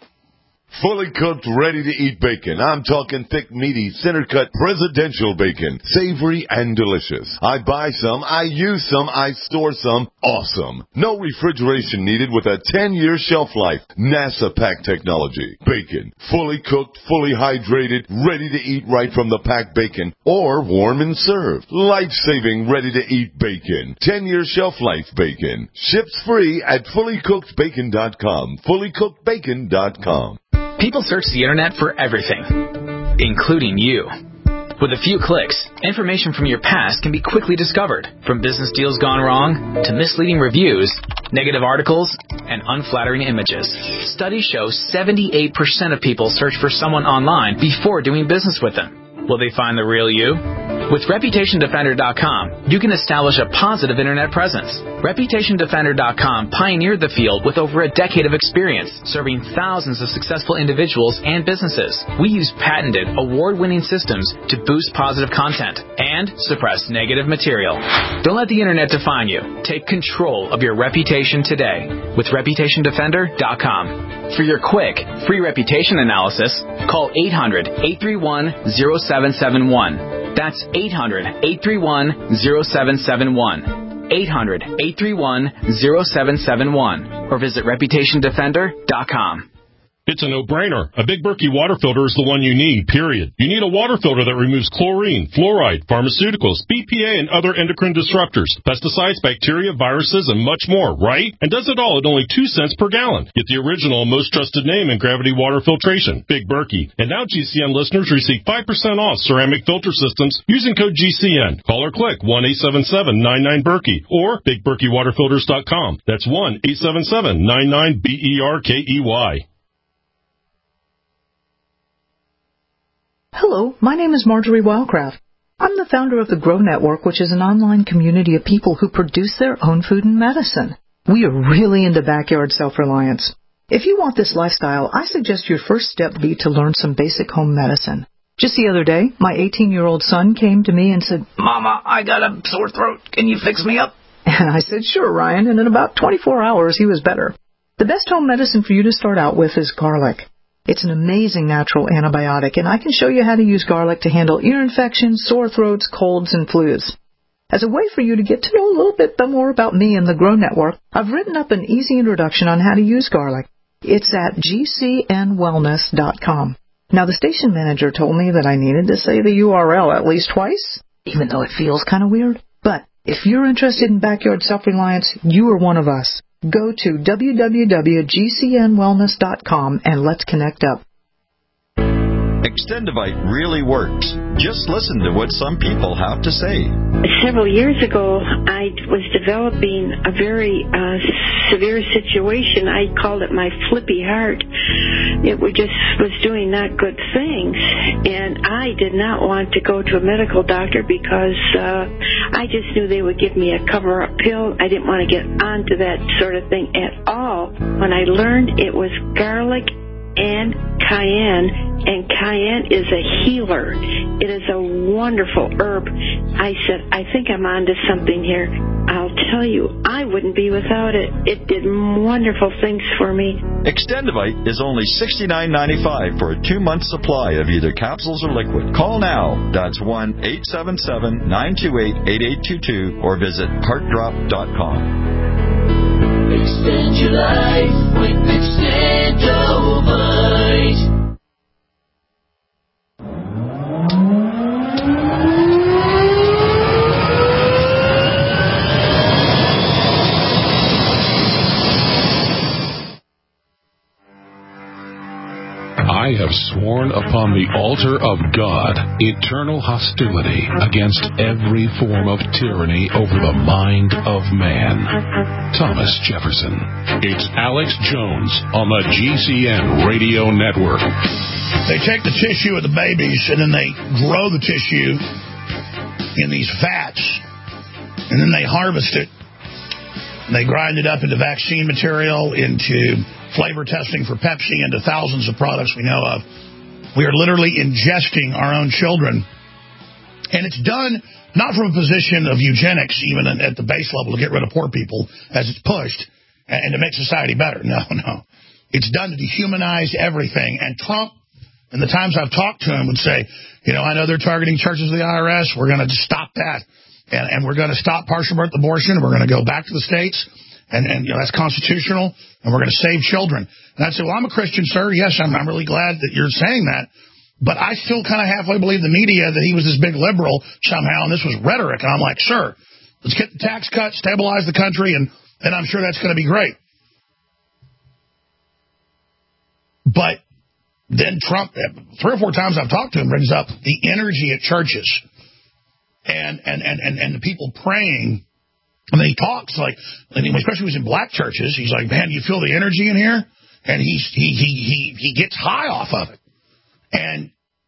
Fully cooked, ready-to-eat bacon. I'm talking thick, meaty, center-cut presidential bacon. Savory and delicious. I buy some, I use some, I store some. Awesome. No refrigeration needed with a 10-year shelf life. NASA pack technology. Bacon. Fully cooked, fully hydrated, ready to eat right from the packed bacon. Or warm and served. Life-saving, ready-to-eat bacon. 10-year shelf life bacon. Ships free at fullycookedbacon.com. Fullycookedbacon.com. People search the internet for everything, including you. With a few clicks, information from your past can be quickly discovered, from business deals gone wrong to misleading reviews, negative articles, and unflattering images. Studies show 78% of people search for someone online before doing business with them. Will they find the real you? With ReputationDefender.com, you can establish a positive internet presence. ReputationDefender.com pioneered the field with over a decade of experience, serving thousands of successful individuals and businesses. We use patented, award-winning systems to boost positive content and suppress negative material. Don't let the internet define you. Take control of your reputation today with ReputationDefender.com. For your quick, free reputation analysis, call 800-831-0771. That's 800-831-0771. 800-831-0771. Or visit ReputationDefender.com. It's a no-brainer. A Big Berkey water filter is the one you need, period. You need a water filter that removes chlorine, fluoride, pharmaceuticals, BPA, and other endocrine disruptors, pesticides, bacteria, viruses, and much more, right? And does it all at only 2 cents per gallon. Get the original, most trusted name in gravity water filtration, Big Berkey. And now GCN listeners receive 5% off ceramic filter systems using code GCN. Call or click 1-877-99-BERKEY or BigBerkeyWaterFilters.com. That's 1-877-99-BERKEY. Hello, my name is Marjorie Wildcraft. I'm the founder of the Grow Network, which is an online community of people who produce their own food and medicine. We are really into backyard self-reliance. If you want this lifestyle, I suggest your first step be to learn some basic home medicine. Just the other day, my 18-year-old son came to me and said, "Mama, I got a sore throat. Can you fix me up?" And I said, "Sure, Ryan," and in about 24 hours, he was better. The best home medicine for you to start out with is garlic. It's an amazing natural antibiotic, and I can show you how to use garlic to handle ear infections, sore throats, colds, and flus. As a way for you to get to know a little bit more about me and the Grow Network, I've written up an easy introduction on how to use garlic. It's at gcnwellness.com. Now, the station manager told me that I needed to say the URL at least twice, even though it feels kind of weird. But if you're interested in backyard self-reliance, you are one of us. Go to www.gcnwellness.com and let's connect up. Extendivite really works. Just listen to what some people have to say. Several years ago, I was developing a very severe situation. I called it my flippy heart. It was doing not good things, and I did not want to go to a medical doctor because I just knew they would give me a cover-up pill. I didn't want to get onto that sort of thing at all. When I learned it was garlic and cayenne is a healer. It is a wonderful herb. I said, I think I'm onto something here. I'll tell you, I wouldn't be without it. It did wonderful things for me. Extendivite is only $69.95 for a 2-month supply of either capsules or liquid. Call now. That's 1-877-928-8822 or visit heartdrop.com. Extend your life with Extendovite. I have sworn upon the altar of God eternal hostility against every form of tyranny over the mind of man. Thomas Jefferson. It's Alex Jones on the GCN Radio Network. They take the tissue of the babies and then they grow the tissue in these vats, and then they harvest it. And they grind it up into vaccine material, into flavor testing for Pepsi, into thousands of products we know of. We are literally ingesting our own children. And it's done not from a position of eugenics, even at the base level, to get rid of poor people, as it's pushed, and to make society better. No. It's done to dehumanize everything. And Trump, in the times I've talked to him, would say, I know they're targeting churches of the IRS. We're going to stop that. And we're going to stop partial birth abortion. We're going to go back to the states. And that's constitutional, and we're going to save children. And I said, well, I'm a Christian, sir. Yes, I'm really glad that you're saying that. But I still kind of halfway believe the media that he was this big liberal somehow, and this was rhetoric. And I'm like, sure, let's get the tax cut, stabilize the country, and I'm sure that's going to be great. But then Trump, 3 or 4 times I've talked to him, brings up the energy at churches and the people praying. And then he talks like, especially when he's in black churches, he's like, man, do you feel the energy in here? And he gets high off of it. And,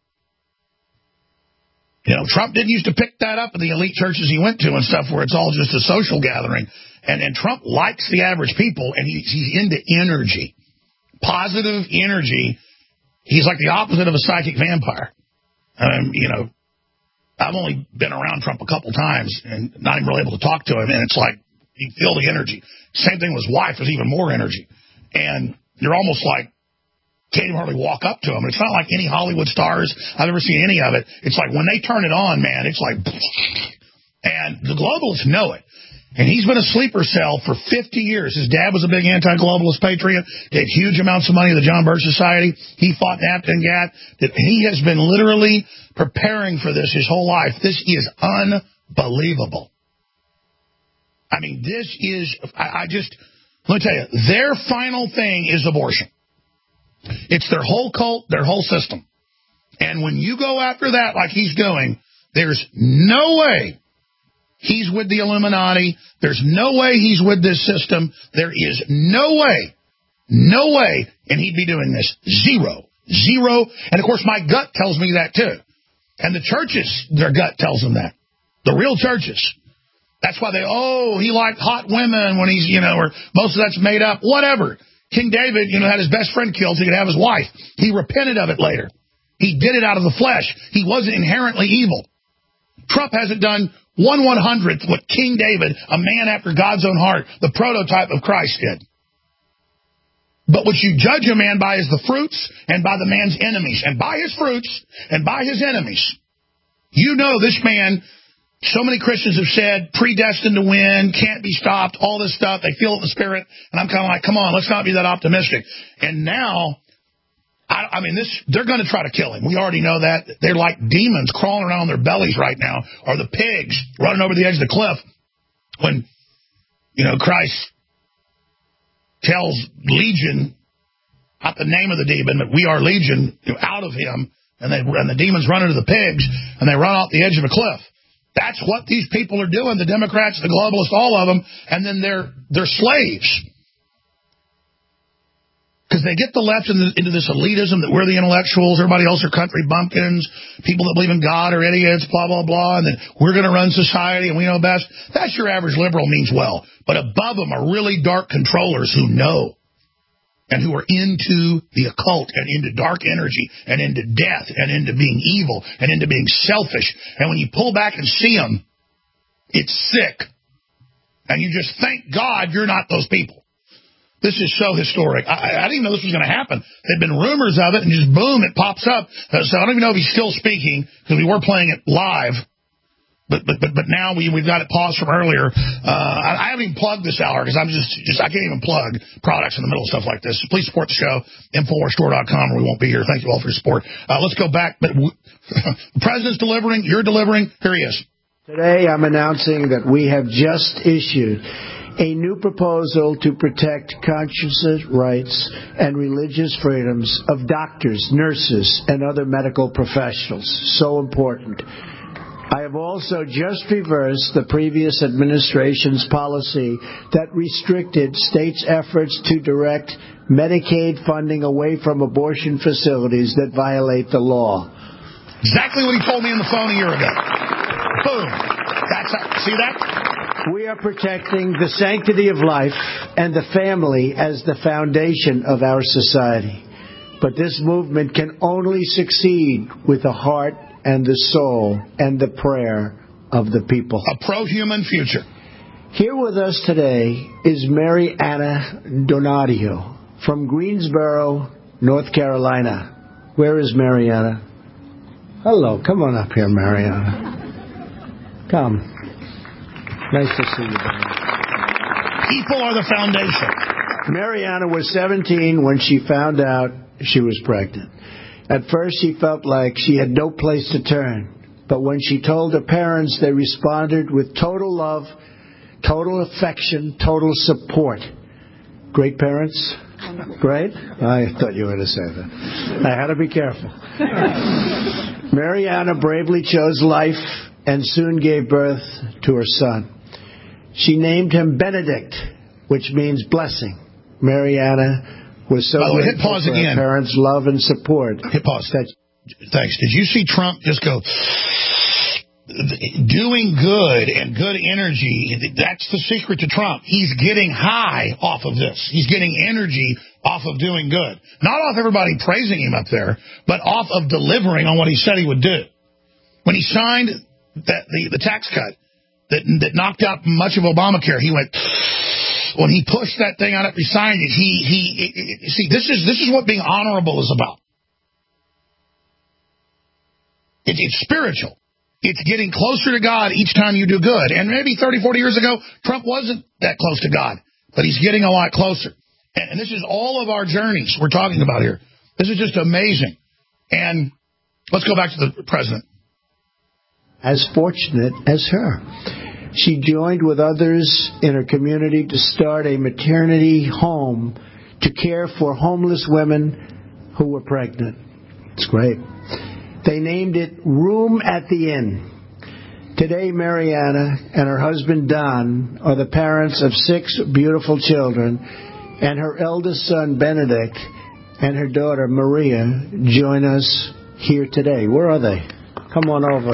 Trump didn't used to pick that up in the elite churches he went to and stuff where it's all just a social gathering. And Trump likes the average people, and he's into energy. Positive energy. He's like the opposite of a psychic vampire. I've only been around Trump a couple times and not even really able to talk to him, and it's like you feel the energy. Same thing with his wife, there's even more energy. And you're almost like, can't even hardly walk up to him. It's not like any Hollywood stars. I've never seen any of it. It's like when they turn it on, man, it's like, and the globalists know it. And he's been a sleeper cell for 50 years. His dad was a big anti-globalist patriot, gave huge amounts of money to the John Birch Society. He fought Napt and Gat. He has been literally preparing for this his whole life. This is unbelievable. I mean, this is, let me tell you, their final thing is abortion. It's their whole cult, their whole system. And when you go after that like he's doing, there's no way he's with the Illuminati. There's no way he's with this system. There is no way, and he'd be doing this. Zero. And, of course, my gut tells me that, too. And the churches, their gut tells them that. The real churches. That's why he liked hot women when he's, or most of that's made up. Whatever. King David, had his best friend killed so he could have his wife. He repented of it later. He did it out of the flesh. He wasn't inherently evil. Trump hasn't done 1/100th what King David, a man after God's own heart, the prototype of Christ, did. But what you judge a man by is the fruits and by the man's enemies. And by his fruits and by his enemies, this man, so many Christians have said, predestined to win, can't be stopped, all this stuff. They feel it in the spirit. And I'm kind of like, come on, let's not be that optimistic. And now, they're going to try to kill him. We already know that. They're like demons crawling around on their bellies right now, or the pigs running over the edge of the cliff when, Christ tells Legion, not the name of the demon, but we are Legion, out of him, and the demons run into the pigs, and they run off the edge of a cliff. That's what these people are doing, the Democrats, the globalists, all of them, and then they're slaves. Because they get the left into this elitism that we're the intellectuals, everybody else are country bumpkins, people that believe in God are idiots, blah, blah, blah, and then we're going to run society and we know best. That's your average liberal means well. But above them are really dark controllers who know and who are into the occult and into dark energy and into death and into being evil and into being selfish. And when you pull back and see them, it's sick. And you just thank God you're not those people. This is so historic. I didn't even know this was going to happen. There'd been rumors of it, and just boom, it pops up. So I don't even know if he's still speaking, because we were playing it live. But now we've got it paused from earlier. I haven't even plugged this hour, because I'm I can't even plug products in the middle of stuff like this. So please support the show, InfoWarsStore.com, or we won't be here. Thank you all for your support. Let's go back. But the president's delivering. You're delivering. Here he is. Today I'm announcing that we have just issued a new proposal to protect conscience rights and religious freedoms of doctors, nurses, and other medical professionals. So important. I have also just reversed the previous administration's policy that restricted states' efforts to direct Medicaid funding away from abortion facilities that violate the law. Exactly what he told me on the phone a year ago. Boom. See that? We are protecting the sanctity of life and the family as the foundation of our society. But this movement can only succeed with the heart and the soul and the prayer of the people. A pro-human future. Here with us today is Mary Anna Donadio from Greensboro, North Carolina. Where is Mary Anna? Hello, come on up here, Mary Anna. Come. Nice to see you, Barry. People are the foundation. Mariana was 17 when she found out she was pregnant. At first, she felt like she had no place to turn. But when she told her parents, they responded with total love, total affection, total support. Great parents? Great? I thought you were going to say that. I had to be careful. Mariana bravely chose life and soon gave birth to her son. She named him Benedict, which means blessing. Mariana was so grateful for her parents' love and support. Hit pause. Thanks. Did you see Trump just go, doing good and good energy? That's the secret to Trump. He's getting high off of this. He's getting energy off of doing good. Not off everybody praising him up there, but off of delivering on what he said he would do. When he signed the tax cut that knocked out much of Obamacare, he went, when he pushed that thing out after he signed it, see, this is what being honorable is about. It's spiritual. It's getting closer to God each time you do good. And maybe 30, 40 years ago, Trump wasn't that close to God, but he's getting a lot closer. And this is all of our journeys we're talking about here. This is just amazing. And let's go back to the president. As fortunate as her. She joined with others in her community to start a maternity home to care for homeless women who were pregnant. It's great. They named it Room at the Inn. Today, Mariana and her husband, Don, are the parents of 6 beautiful children, and her eldest son, Benedict, and her daughter, Maria, join us here today. Where are they? Come on over.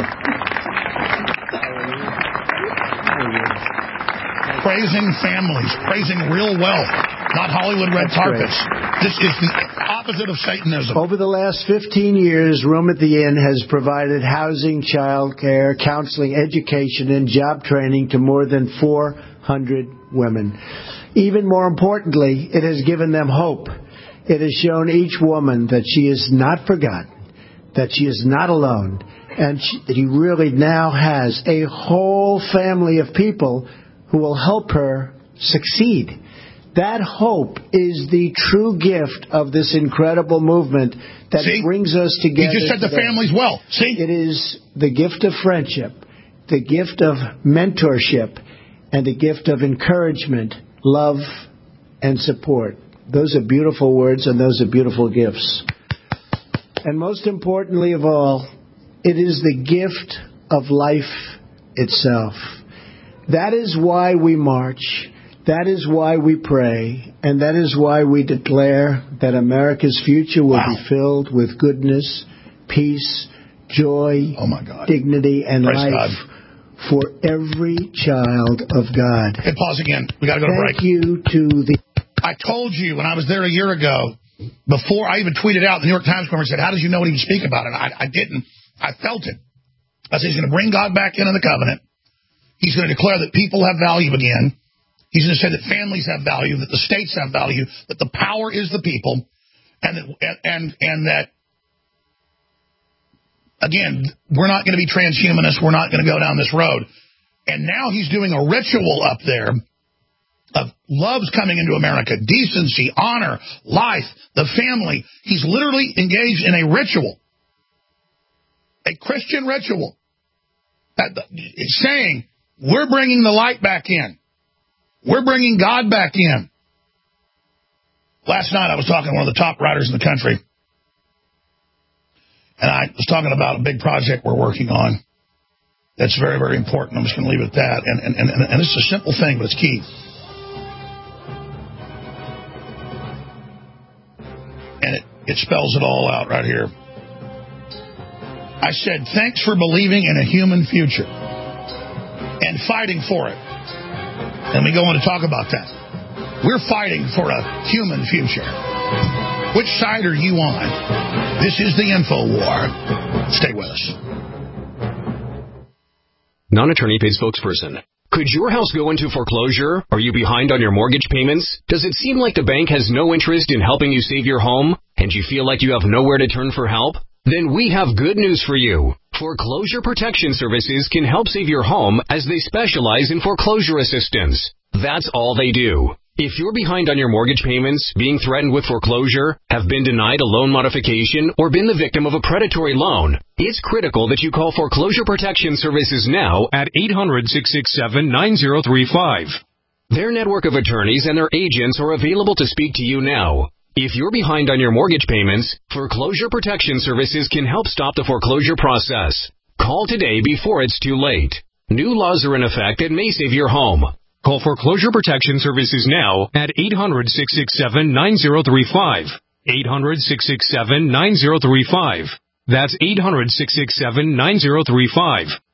Praising families, praising real wealth, not Hollywood red carpets. This is the opposite of Satanism. Over the last 15 years, Room at the Inn has provided housing, child care, counseling, education, and job training to more than 400 women. Even more importantly, it has given them hope. It has shown each woman that she is not forgotten, that she is not alone, and that he really now has a whole family of people who will help her succeed. That hope is the true gift of this incredible movement that brings us together. You just said the families well. See? It is the gift of friendship, the gift of mentorship, and the gift of encouragement, love, and support. Those are beautiful words, and those are beautiful gifts. And most importantly of all, it is the gift of life itself. That is why we march. That is why we pray. And that is why we declare that America's future will be filled with goodness, peace, joy, dignity, and Praise life God. for every child of God. Hey, pause again. We got to go to break. Thank you to the... I told you when I was there a year ago, before I even tweeted out, the New York Times said, how did you know what he would speak about it? I didn't. I felt it. I said, he's going to bring God back into the covenant. He's going to declare that people have value again. He's going to say that families have value, that the states have value, that the power is the people, and that again, we're not going to be transhumanists. We're not going to go down this road. And now he's doing a ritual up there of love's coming into America, decency, honor, life, the family. He's literally engaged in a ritual, a Christian ritual. It's saying, we're bringing the light back in. We're bringing God back in. Last night I was talking to one of the top writers in the country, and I was talking about a big project we're working on that's very, very important. I'm just going to leave it at that. And this is a simple thing, but it's key. And it spells it all out right here. I said, thanks for believing in a human future and fighting for it. And we go on to talk about that. We're fighting for a human future. Which side are you on? This is the Info War. Stay with us. Non-attorney paid spokesperson. Could your house go into foreclosure? Are you behind on your mortgage payments? Does it seem like the bank has no interest in helping you save your home? And you feel like you have nowhere to turn for help? Then we have good news for you. Foreclosure Protection Services can help save your home as they specialize in foreclosure assistance. That's all they do. If you're behind on your mortgage payments, being threatened with foreclosure, have been denied a loan modification, or been the victim of a predatory loan, it's critical that you call Foreclosure Protection Services now at 800-667-9035. Their network of attorneys and their agents are available to speak to you now. If you're behind on your mortgage payments, Foreclosure Protection Services can help stop the foreclosure process. Call today before it's too late. New laws are in effect that may save your home. Call Foreclosure Protection Services now at 800-667-9035. 800-667-9035. That's 800-667-9035.